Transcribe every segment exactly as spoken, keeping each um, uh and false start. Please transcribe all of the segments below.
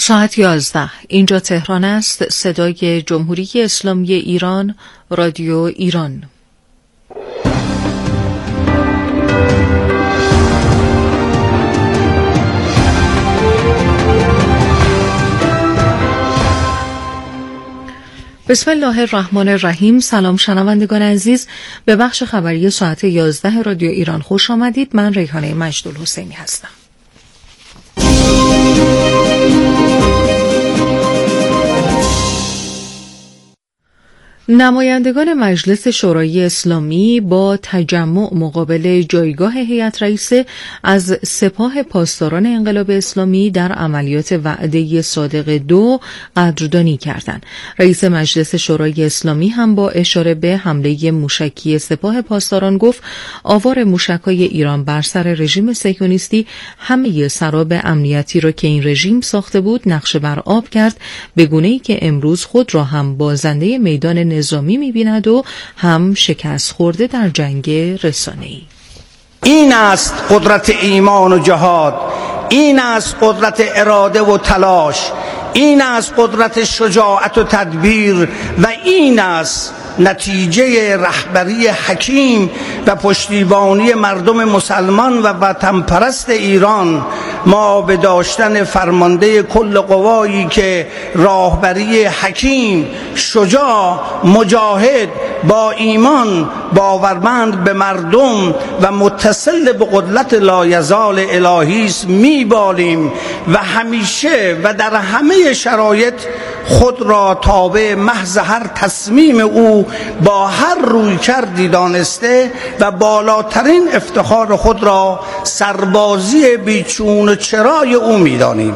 ساعت یازده. اینجا تهران است. صدای جمهوری اسلامی ایران، رادیو ایران. بسم الله الرحمن الرحیم. سلام شنوندگان عزیز، به بخش خبری ساعت یازده رادیو ایران خوش آمدید. من ریحانه مجدالحسینی هستم. نمایندگان مجلس شورای اسلامی با تجمع مقابل جایگاه هیئت رئیسه از سپاه پاسداران انقلاب اسلامی در عملیات وعده صادق دو قدردانی کردند. رئیس مجلس شورای اسلامی هم با اشاره به حمله موشکی سپاه پاسداران گفت آوار موشک‌های ایران بر سر رژیم صهیونیستی همه سراب امنیتی را که این رژیم ساخته بود نقشه بر آب کرد، به گونه‌ای که امروز خود را هم بازنده میدان نظامی می‌بیند و هم شکست خورده در جنگ رسانه‌ای. این است قدرت ایمان و جهاد، این است قدرت اراده و تلاش، این است قدرت شجاعت و تدبیر و این است نتیجه رهبری حکیم و پشتیبانی مردم مسلمان و وطن پرست ایران. ما به داشتن فرمانده کل قوایی که راهبری حکیم، شجاع، مجاهد، با ایمان، باورمند به مردم و متصل به قدرت لایزال الهی است میبالیم و همیشه و در همه شرایط خود را تابع محض هر تصمیم او با هر روی کردی دانسته و بالاترین افتخار خود را سربازی بیچون و چرای او میدانیم.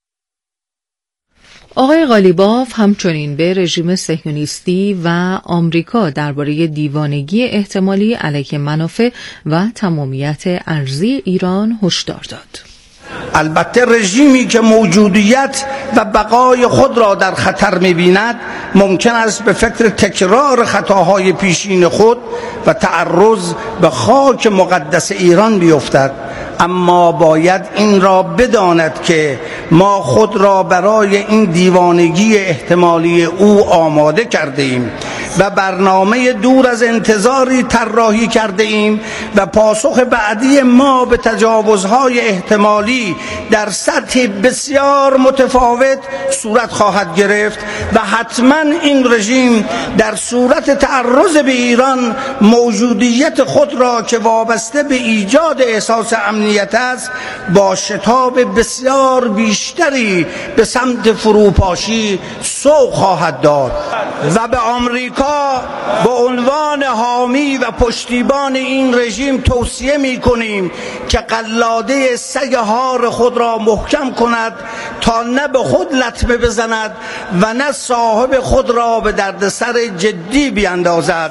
آقای قالیباف همچنین به رژیم صهیونیستی و آمریکا درباره دیوانگی احتمالی علیه منافع و تمامیت ارضی ایران هشدار داد. البته رژیمی که موجودیت و بقای خود را در خطر می‌بیند ممکن است به فکر تکرار خطاهای پیشین خود و تعرض به خاک مقدس ایران بیفتد، اما باید این را بداند که ما خود را برای این دیوانگی احتمالی او آماده کرده ایم و برنامه دور از انتظاری طراحی کرده ایم و پاسخ بعدی ما به تجاوزهای احتمالی در سطح بسیار متفاوت صورت خواهد گرفت و حتما این رژیم در صورت تعرض به ایران موجودیت خود را که وابسته به ایجاد احساس امنیت است با شتاب بسیار بیشتری به سمت فروپاشی سوق خواهد داد و به آمریکا به عنوان حامی و پشتیبان این رژیم توصیه می کنیم که قلاده سگ هار خود را محکم کند تا نه به خود لطمه بزند و نه صاحب خود را به دردسر جدی بیاندازد.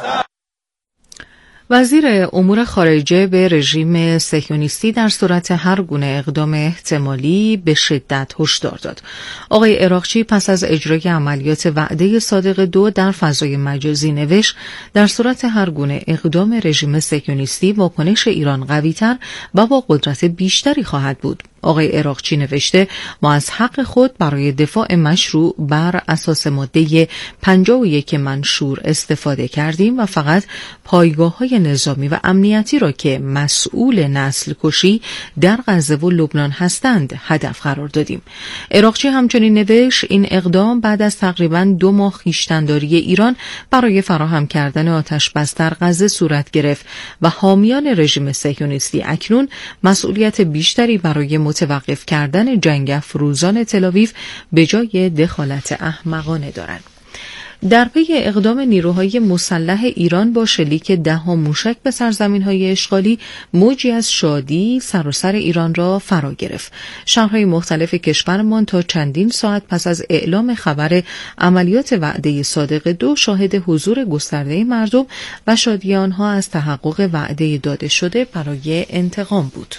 وزیر امور خارجه به رژیم صهیونیستی در صورت هر گونه اقدام احتمالی به شدت هشدار داد. آقای عراقچی پس از اجرای عملیات وعده صادق دو در فضای مجازی نوشت در صورت هر گونه اقدام رژیم صهیونیستی واکنش ایران قوی‌تر و با قدرت بیشتری خواهد بود. آقای عراقچی نوشته ما از حق خود برای دفاع مشروع بر اساس ماده پنجاه و یک منشور استفاده کردیم و فقط پایگاه‌های نظامی و امنیتی را که مسئول نسل کشی در غزه و لبنان هستند هدف قرار دادیم. عراقچی همچنین نوشت این اقدام بعد از تقریباً دو ماه خویشتن‌داری ایران برای فراهم کردن آتش بس در غزه صورت گرفت و حامیان رژیم صهیونیستی اکنون مسئولیت بیشتری برای متوقف کردن جنگ افروزان تل‌آویو به جای دخالت احمقانه دارند. در پی اقدام نیروهای مسلح ایران با شلیک ده ها موشک به سرزمین‌های اشغالی موجی از شادی سراسر ایران را فرا گرفت. شهرهای مختلف کشورمان تا چندین ساعت پس از اعلام خبر عملیات وعده صادق دو شاهد حضور گسترده مردم و شادی آنها از تحقق وعده داده شده برای انتقام بود.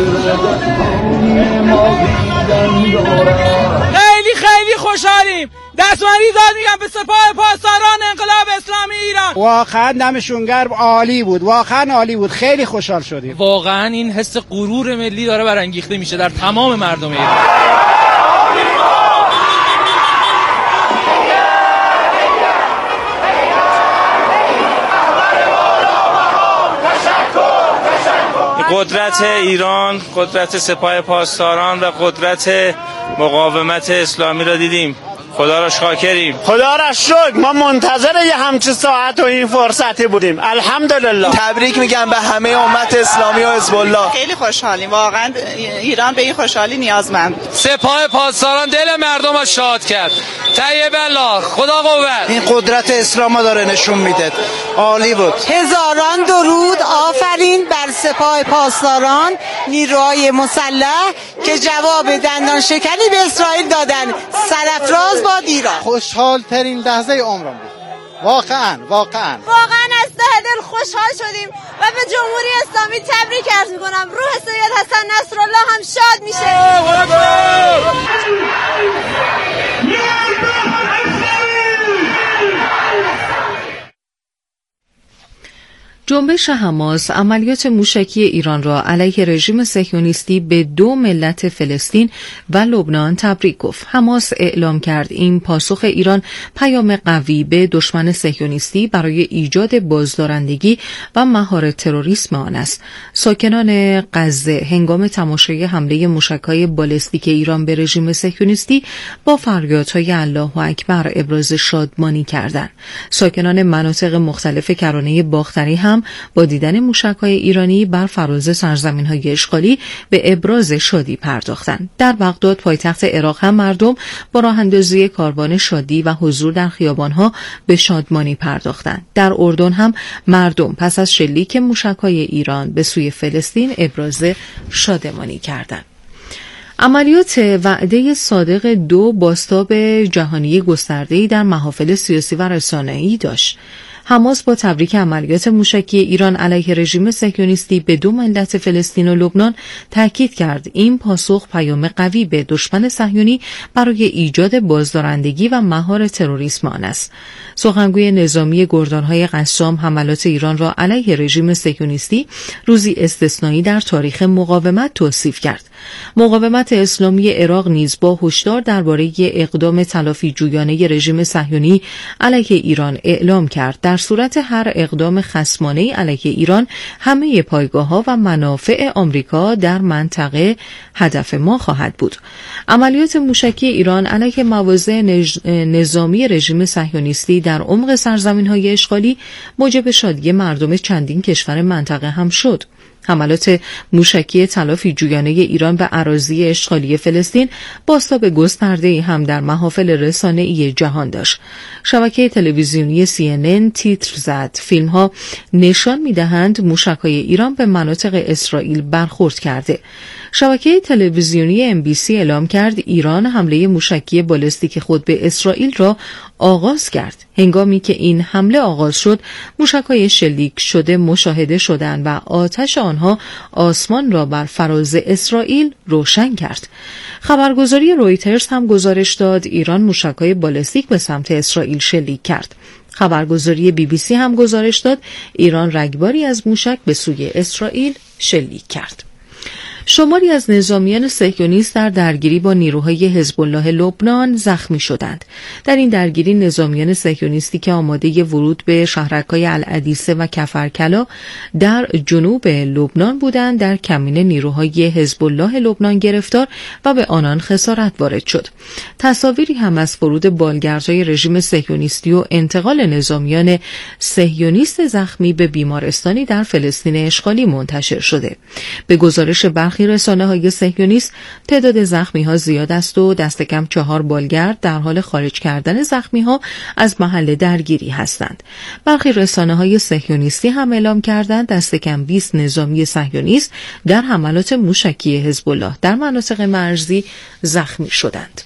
خیلی خیلی خوشحالیم دستمالی داد میگم به سپاه پاسداران انقلاب اسلامی ایران. واقعا دمشون گرم، عالی بود، واقعا عالی بود، خیلی خوشحال شدیم. واقعا این حس غرور ملی داره برانگیخته میشه در تمام مردم ایران. قدرت ایران، قدرت سپاه پاسداران و قدرت مقاومت اسلامی را دیدیم. خدا را شاکریم. خدا را شکر، ما منتظر یه همچین ساعت و این فرصتی بودیم. الحمدلله. تبریک میگم به همه امت اسلامی و حزب الله. خیلی خوشحالیم، واقعا ایران به این خوشحالی نیازمند. سپاه پاسداران دل مردم را شاد کرد. طیب الله، خدا قوت. این قدرت اسلام داره نشون میده. عالی بود. هزاران درود آفرین بر سپاه پاسداران، نیروهای مسلح که جواب دندان شکنی به اسرائیل دادن. سرافراز باد ایران. خوشحال ترین لحظه عمرم بود. واقعا واقعا واقعا از ته دل خوشحال شدیم و به جمهوری اسلامی تبریک عرض میکنم. روح سید حسن نصرالله هم شاد میشه. جنبش حماس عملیات موشکی ایران را علیه رژیم صهیونیستی به دو ملت فلسطین و لبنان تبریک گفت. حماس اعلام کرد این پاسخ ایران پیام قوی به دشمن صهیونیستی برای ایجاد بازدارندگی و مهار تروریسم آن است. ساکنان غزه هنگام تماشای حمله موشک‌های بالستیک ایران به رژیم صهیونیستی با فریادهای الله اکبر ابراز شادمانی کردند. ساکنان مناطق مختلف کرانه باختری هم با دیدن موشک‌های ایرانی بر فراز سرزمین‌های اشغالی به ابراز شادی پرداختند. در بغداد پایتخت عراق هم مردم با راه‌اندازی کاروان شادی و حضور در خیابان‌ها به شادمانی پرداختند. در اردن هم مردم پس از شلیک موشک‌های ایران به سوی فلسطین ابراز شادمانی کردند. عملیات وعده صادق دو بازتاب جهانی گسترده‌ای در محافل سیاسی و رسانه‌ای داشت. حماس با تبریک عملیات موشکی ایران علیه رژیم صهیونیستی به دو ملت فلسطین و لبنان تاکید کرد این پاسخ پیام قوی به دشمن صهیونی برای ایجاد بازدارندگی و مهار تروریسم آن است. سخنگوی نظامی گردانهای قسام حملات ایران را علیه رژیم صهیونیستی روزی استثنایی در تاریخ مقاومت توصیف کرد. مقاومت اسلامی عراق نیز با هشدار درباره اقدام تلافی جویانه رژیم صهیونی علیه ایران اعلام کرد در صورت هر اقدام خصمانه علیه ایران همه پایگاه‌ها و منافع آمریکا در منطقه هدف ما خواهد بود. عملیات موشکی ایران علیه مواضع نج... نظامی رژیم صهیونیستی در عمق سرزمین‌های اشغالی موجب شادی مردم چندین کشور منطقه هم شد. حملات موشکی تلافی جویانه ایران به اراضی اشغالی فلسطین بازتاب گسترده‌ای هم در محافل رسانه‌ای جهان داشت. شبکه تلویزیونی سی ان ان تیتر زد فیلم‌ها نشان می‌دهند موشک‌های ایران به مناطق اسرائیل برخورد کرده. شبکه تلویزیونی ام بی سی اعلام کرد ایران حمله موشکی بالستیک خود به اسرائیل را آغاز کرد. هنگامی که این حمله آغاز شد، موشک‌های شلیک شده مشاهده شدند و آتش آنها آسمان را بر فراز اسرائیل روشن کرد. خبرگزاری رویترز هم گزارش داد ایران موشک‌های بالستیک به سمت اسرائیل شلیک کرد. خبرگزاری بی بی سی هم گزارش داد ایران رگباری از موشک به سوی اسرائیل شلیک کرد. شماری از نظامیان صهیونیست در درگیری با نیروهای حزب الله لبنان زخمی شدند. در این درگیری نظامیان صهیونیستی که آماده ورود به شهرک‌های العدیسه و کفرکلا در جنوب لبنان بودند در کمین نیروهای حزب الله لبنان گرفتار و به آنان خسارت وارد شد. تصاویری هم از فرود بالگردهای رژیم صهیونیستی و انتقال نظامیان صهیونیست زخمی به بیمارستانی در فلسطین اشغالی منتشر شده. به گزارش برخی رسانه‌های صهیونیست تعداد زخمی‌ها زیاد است و دست کم چهار بالگرد در حال خارج کردن زخمی‌ها از محل درگیری هستند. برخی رسانه‌های صهیونیستی هم اعلام کردند دست کم بیست نظامی صهیونیست در حملات موشکی حزب الله در مناطق مرزی زخمی شدند.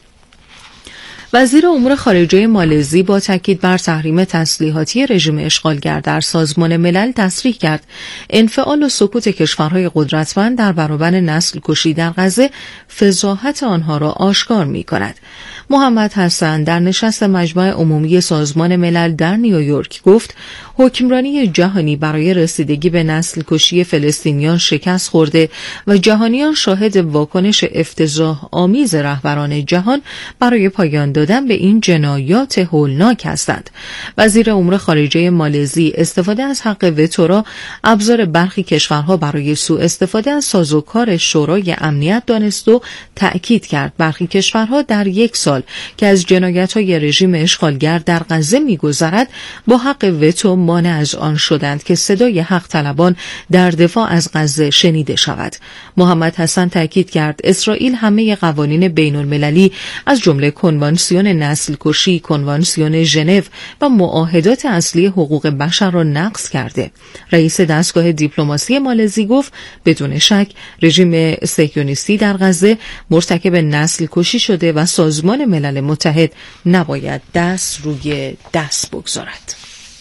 وزیر امور خارجه مالزی با تاکید بر تحریم تسلیحاتی رژیم اشغالگر در سازمان ملل تصریح کرد انفعال و سکوت کشورهای قدرتمند در برابر نسل کشی در غزه فضاحت آنها را آشکار می کند. محمد حسن در نشست مجمع عمومی سازمان ملل در نیویورک گفت حکمرانی جهانی برای رسیدگی به نسل کشی فلسطینیان شکست خورده و جهانیان شاهد واکنش افتضاح آمیز رهبران جهان برای پایان دادن به این جنایات هولناک هستند. وزیر امور خارجه مالزی استفاده از حق وتو را ابزار برخی کشورها برای سوء استفاده از سازوکار شورای امنیت دانست و تأکید کرد برخی کشورها در یک سال که از جنایت‌های رژیم اشغالگر در غزه می‌گذرد با حق وتو مانع از آن شدند که صدای حق طلبان در دفاع از غزه شنیده شود. محمد حسن تأکید کرد اسرائیل همه قوانین بین المللی از جمله کنوانسیون نسل کشی، کنوانسیون ژنو و معاهدات اصلی حقوق بشر را نقض کرده. رئیس دستگاه دیپلماسی مالزی گفت بدون شک رژیم صهیونیستی در غزه مرتکب نسل کشی شده و سازمان ملل متحد نباید دست روی دست بگذارد.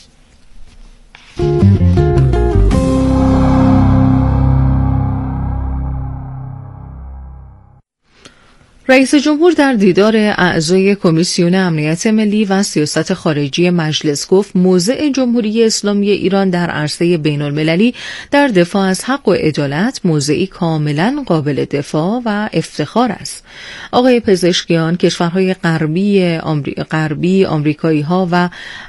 رئیس جمهور در دیدار اعضای کمیسیون امنیت ملی و سیاست خارجی مجلس گفت موضع جمهوری اسلامی ایران در عرصه بین المللی در دفاع از حق و عدالت موضعی کاملا قابل دفاع و افتخار است. آقای پزشکیان کشورهای غربی آمری... غربی آمریکایی ها و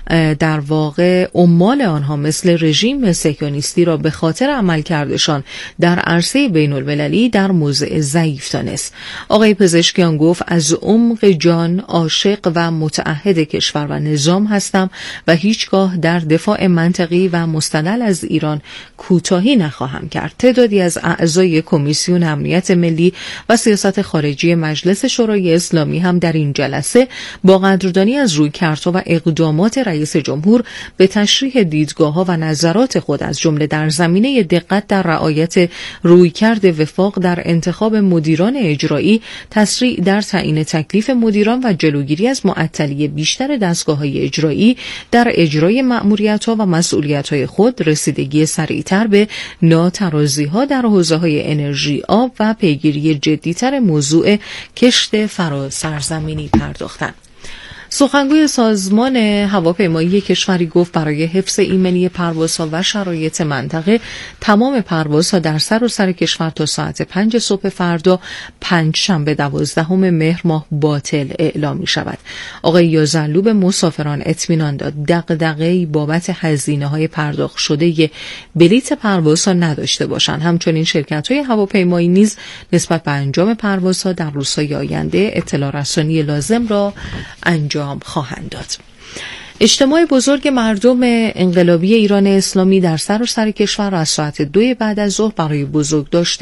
در واقع عمال آنها مثل رژیم صهیونیستی را به خاطر عملکردشان در عرصه بین المللی در موضع ضعیف دانست. آقای پزشکیان گفت از عمق جان عاشق و متعهد کشور و نظام هستم و هیچگاه در دفاع منطقی و مستدل از ایران کوتاهی نخواهم کرد. تعدادی از اعضای کمیسیون امنیت ملی و سیاست خارجی مجلس شورای اسلامی هم در این جلسه با قدردانی از رویکردها و اقدامات رئیس جمهور به تشریح دیدگاه‌ها و نظرات خود از جمله در زمینه دقت در رعایت رویکرد وفاق در انتخاب مدیران اجرایی، تسریع در تعیین تکلیف مدیران و جلوگیری از معطلی بیشتر دستگاه‌های اجرایی در اجرای مأموریت‌ها و مسئولیت‌های خود، رسیدگی سریعتر به ناترازی‌ها در حوزه‌های انرژی، آب و پیگیری جدی‌تر موضوع کشت فراسرزمینی پرداختند. سخنگوی سازمان هواپیمایی کشوری گفت برای حفظ ایمنی پروازها و شرایط منطقه تمام پروازها در سر و سر کشور تا ساعت پنج صبح فردا پنج شنبه دوازدهم مهر ماه باطل اعلام می شود. آقای یازلو به مسافران اطمینان داد دغدغه‌ای بابت هزینه‌های پرداخت شده بلیت پروازها نداشته باشند. همچنین شرکت‌های هواپیمایی نیز نسبت به انجام پروازها در روزهای آینده اطلاع رسانی لازم را انجام خواهند داد. اجتماع بزرگ مردم انقلابی ایران اسلامی در سر و سر کشور از ساعت دو بعد از ظهر برای بزرگداشت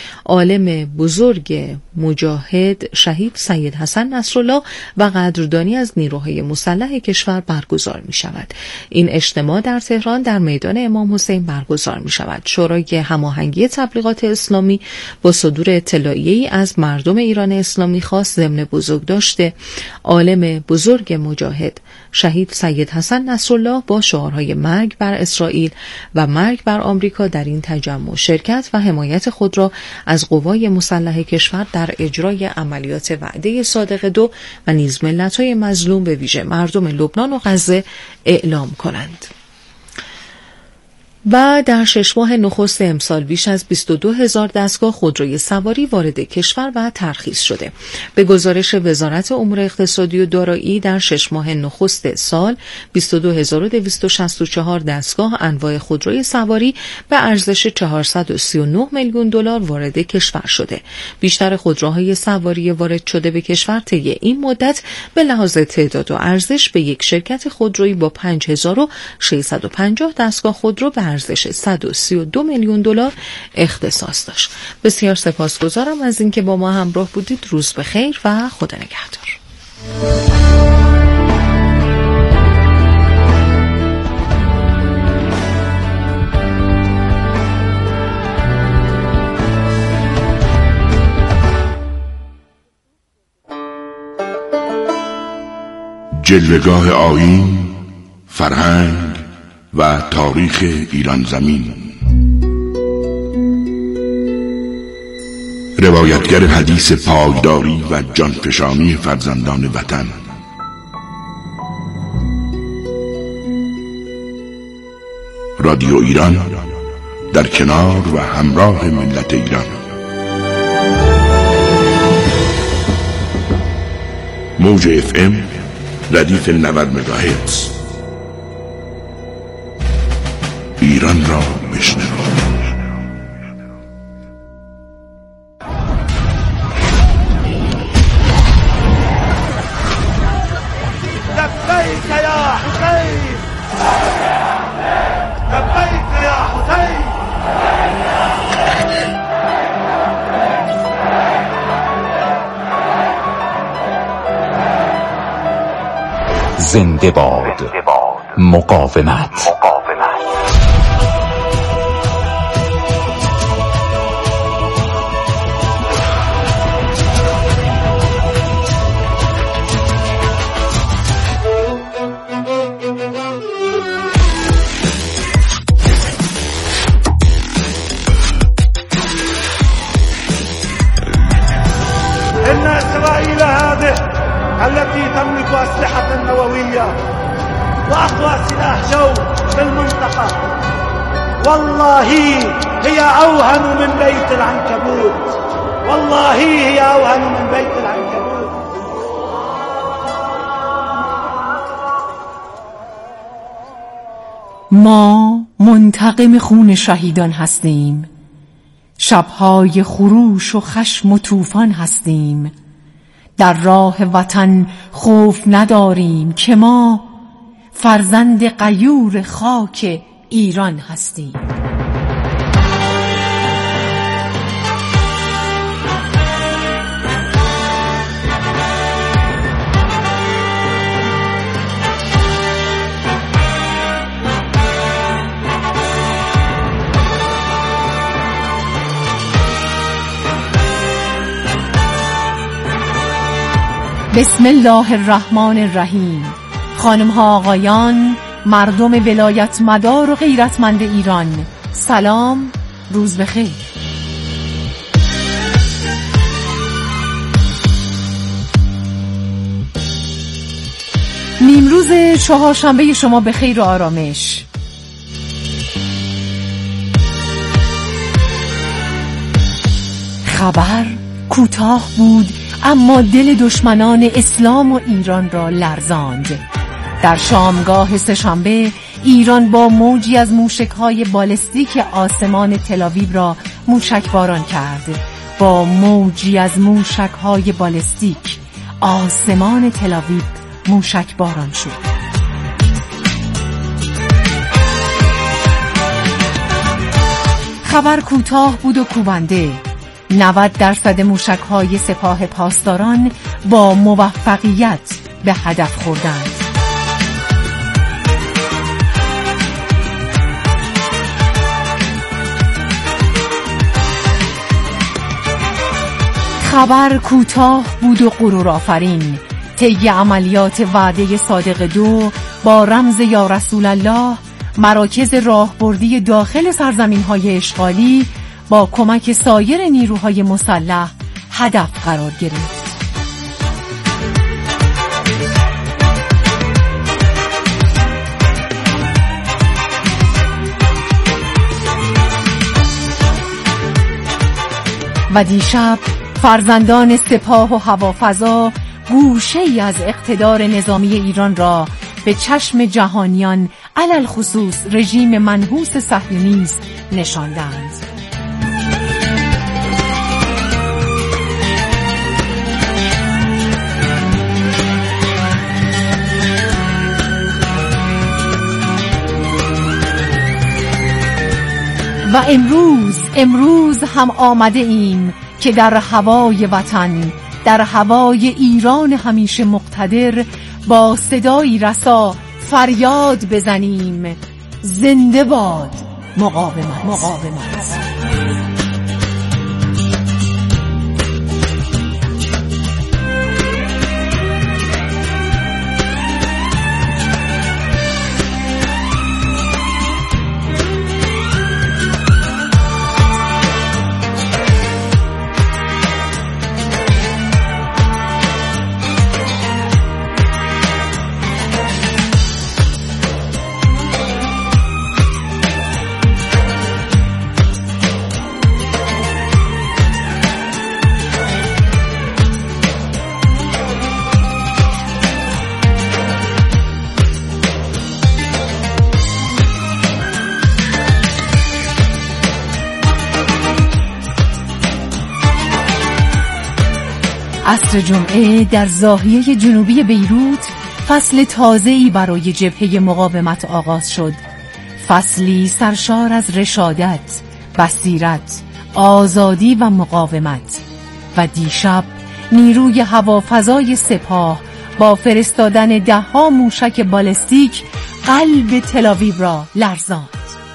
عالم بزرگ مجاهد شهید سید حسن نصرالله و قدردانی از نیروهای مسلح کشور برگزار می شود. این اجتماع در تهران در میدان امام حسین برگزار می شود. شورای هماهنگی تبلیغات اسلامی با صدور اطلاعیه‌ای از مردم ایران اسلامی خواست ضمن بزرگداشت عالم بزرگ مجاهد شهید سید حسن نصرالله با شعارهای مرگ بر اسرائیل و مرگ بر آمریکا در این تجمع شرکت و حمایت خود را از قوای مسلح کشور در اجرای عملیات وعده صادق دو و نیز ملت‌های مظلوم به ویژه مردم لبنان و غزه اعلام کنند. و در شش ماه نخست امسال بیش از بیست و دو هزار دستگاه خودروی سواری وارد کشور و ترخیص شده. به گزارش وزارت امور اقتصادی و دارایی در شش ماه نخست سال بیست و دو هزار و دویست و شصت و چهار دستگاه انواع خودروی سواری به ارزش چهارصد و سی و نه میلیون دلار وارد کشور شده. بیشتر خودروهای سواری وارد شده به کشور طی این مدت به لحاظ تعداد و ارزش به یک شرکت خودرویی با پنج هزار و ششصد و پنجاه دستگاه خودرو به ارزش صد و سی و دو میلیون دلار اختصاص داشت. بسیار سپاسگزارم از اینکه با ما همراه بودید. روز بخیر و خدا نگهدار. جلوه‌گاه آیین، فرهنگ و تاریخ ایران زمین. روایتگر حدیث پایداری و جانفشانی فرزندان وطن. رادیو ایران در کنار و همراه ملت ایران. موج اف ام ردیف نود مگاهرتز. ایران را بشنو. لبیک یا حسین، لبیک یا حسین. زنده باد مقاومت. إن إسرائيل هذه التي تملك أسلحة نووية وأقوى سلاح جو في المنطقة والله هي أوهن من بيت العنكبوت، والله هي أوهن من بيت العنكبوت. ما منتقم خون شهیدان هستیم، شبهای خروش و خشم و طوفان هستیم. در راه وطن خوف نداریم که ما فرزند غیور خاک ایران هستیم. بسم الله الرحمن الرحیم. خانم ها آقایان، مردم ولایت مدار و غیرتمند ایران، سلام، روز بخیر. نیمروز چهارشنبه شما به خیر و آرامش. خبر کوتاه بود اما دل دشمنان اسلام و ایران را لرزاند. در شامگاه سه‌شنبه ایران با موجی از موشک‌های بالستیک آسمان تل‌آویو را موشکباران کرد. با موجی از موشک‌های بالستیک آسمان تل‌آویو موشکباران شد. خبر کوتاه بود و کوبنده. نود درصد موشک‌های سپاه پاسداران با موفقیت به هدف خوردند. خبر کوتاه بود و غرور آفرین. طی عملیات وعده صادق دو با رمز یا رسول الله، مراکز راهبردی داخل سرزمین‌های اشغالی با کمک سایر نیروهای مسلح هدف قرار گرفت. و دیشب فرزندان سپاه و هوافضا گوشه‌ای از اقتدار نظامی ایران را به چشم جهانیان، علل خصوص رژیم منحوس صهیونیست، نشاندند. و امروز امروز هم آمده ایم که در هوای وطن، در هوای ایران همیشه مقتدر، با صدایی رسا فریاد بزنیم: زنده باد مقاومت. مقاومت. عصر جمعه در ضاحیه جنوبی بیروت فصل تازه‌ای برای جبهه مقاومت آغاز شد. فصلی سرشار از رشادت، بصیرت، آزادی و مقاومت. و دیشب نیروی هوافضای سپاه با فرستادن ده‌ها موشک بالستیک قلب تل‌آویو را لرزاند.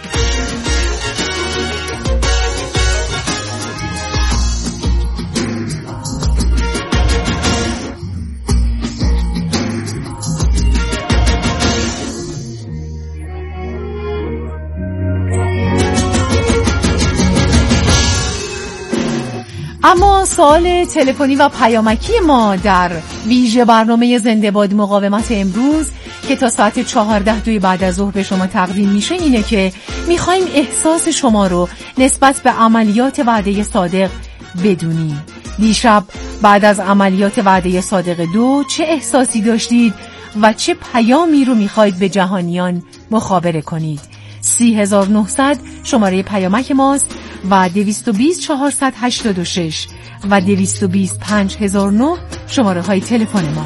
اما سوال تلفنی و پیامکی ما در ویژه برنامه زنده باد مقاومت امروز که تا ساعت چهارده دوی بعد از ظهر به شما تقدیم میشه اینه که میخوایم احساس شما رو نسبت به عملیات وعده صادق بدونیم. دیشب بعد از عملیات وعده صادق دو چه احساسی داشتید و چه پیامی رو میخواید به جهانیان مخابره کنید؟ سی هزار و نهصد شماره پیامک ماست و دویست و بیست چهارصد و هشتاد و شش و دویست و بیست پنج هزار و نه شماره های تلفن ما.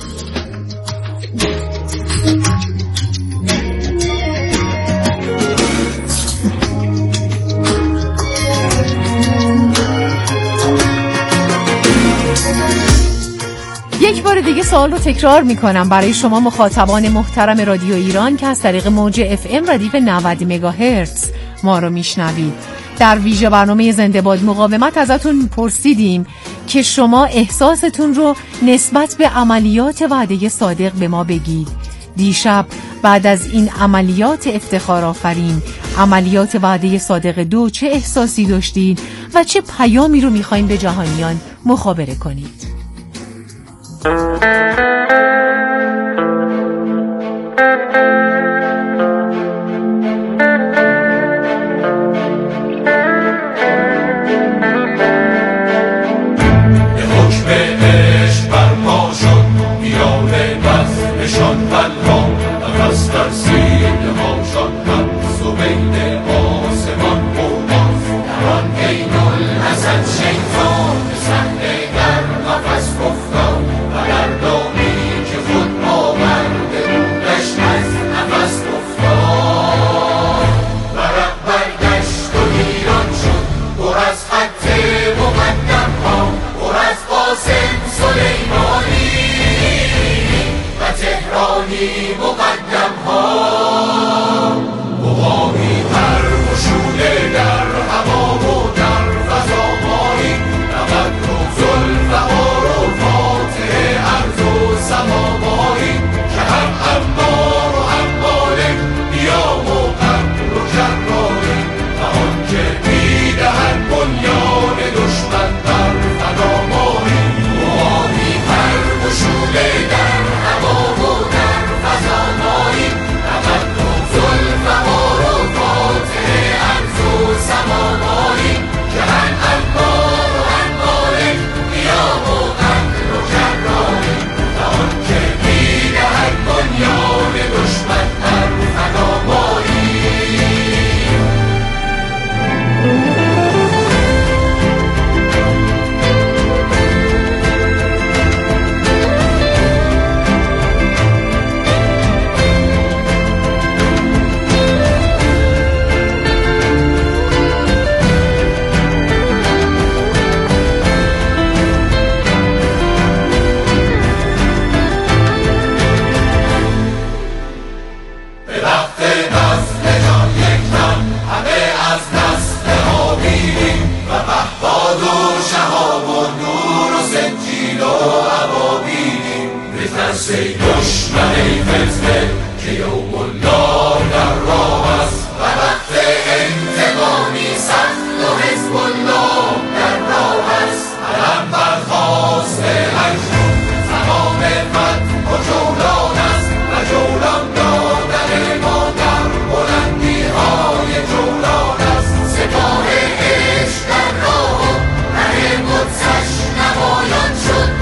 یک بار دیگه سوال رو تکرار میکنم برای شما مخاطبان محترم رادیو ایران که از طریق موج اف ام ردیف نود مگاهرتز ما رو میشنوید. در ویژه برنامه زنده باد مقاومت ازتون پرسیدیم که شما احساستون رو نسبت به عملیات وعده صادق به ما بگید. دیشب بعد از این عملیات افتخارآفرین، عملیات وعده صادق دو چه احساسی داشتید و چه پیامی رو میخواین به جهانیان مخابره کنید؟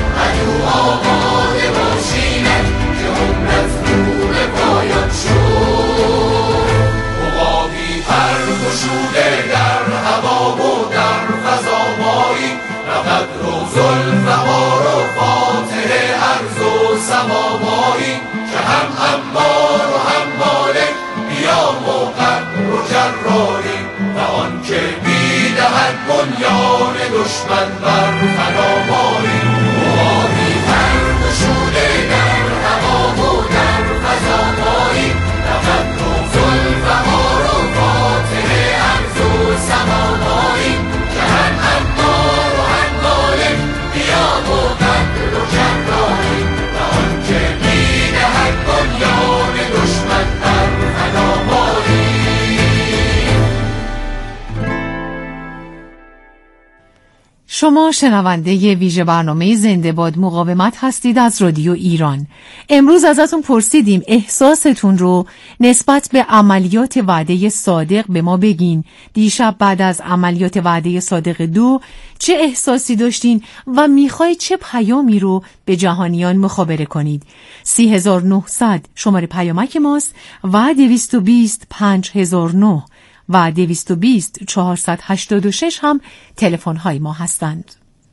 شد شما شنونده ویژه برنامه زنده باد مقاومت هستید از رادیو ایران. امروز ازتون پرسیدیم احساستون رو نسبت به عملیات وعده صادق به ما بگین. دیشب بعد از عملیات وعده صادق دو چه احساسی داشتین و میخواید چه پیامی رو به جهانیان مخابره کنید؟ سی هزار و نهصد شماره پیامک ماست و دویست و بیست پنج هزار و نه و دویست و بیست چهارصد و هشتاد و شش هم تلفن های ما هستند.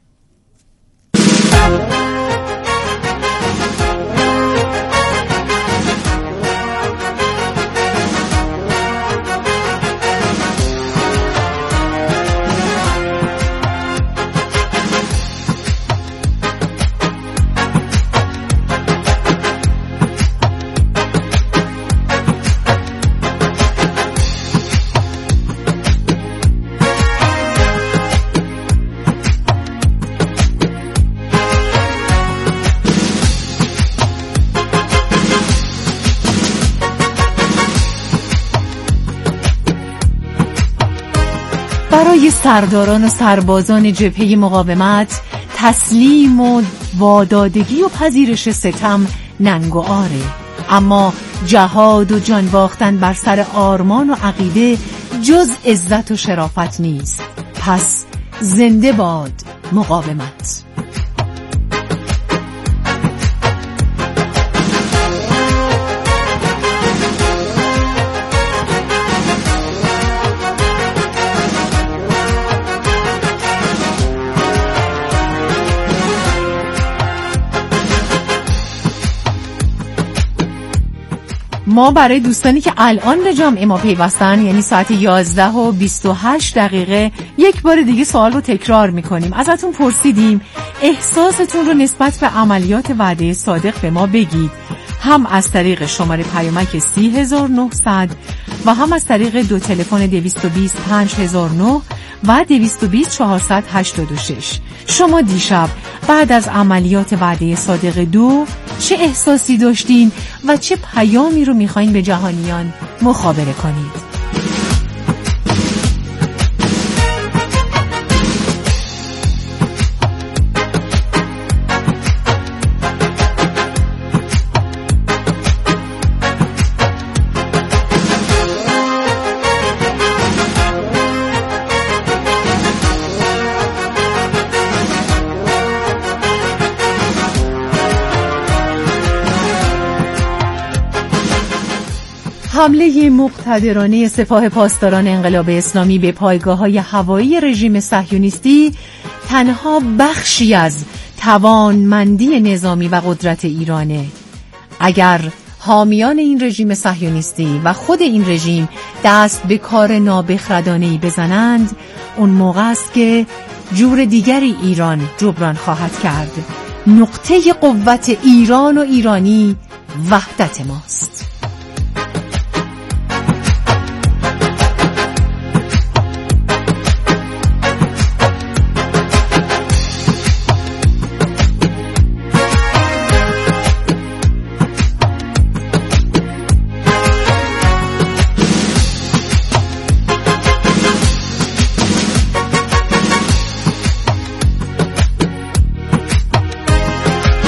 برای سرداران و سربازان جبهه مقاومت تسلیم و وادادگی و پذیرش ستم ننگ و عاره، اما جهاد و جان باختن بر سر آرمان و عقیده جز عزت و شرافت نیست. پس زنده باد مقاومت. ما برای دوستانی که الان به جمع ما پیوستن، یعنی ساعت یازده و بیست و هشت دقیقه، یک بار دیگه سوال رو تکرار میکنیم. ازتون پرسیدیم احساستون رو نسبت به عملیات وعده صادق به ما بگید، هم از طریق شماره پیامک سی هزار و نهصد و هم از طریق دو تلفن دویست و بیست پنج هزار و نه و دویست و بیست چهارصد و هشتاد و شش. شما دیشب بعد از عملیات وعده صادق دو چه احساسی داشتین و چه پیامی رو میخواین به جهانیان مخابره کنید؟ حمله مقتدرانه سپاه پاسداران انقلاب اسلامی به پایگاه‌های هوایی رژیم صهیونیستی تنها بخشی از توانمندی نظامی و قدرت ایرانه. اگر حامیان این رژیم صهیونیستی و خود این رژیم دست به کار نابخردانه‌ای بزنند، اون موقع است که جور دیگری ایران جبران خواهد کرد. نقطه قوت ایران و ایرانی وحدت ماست.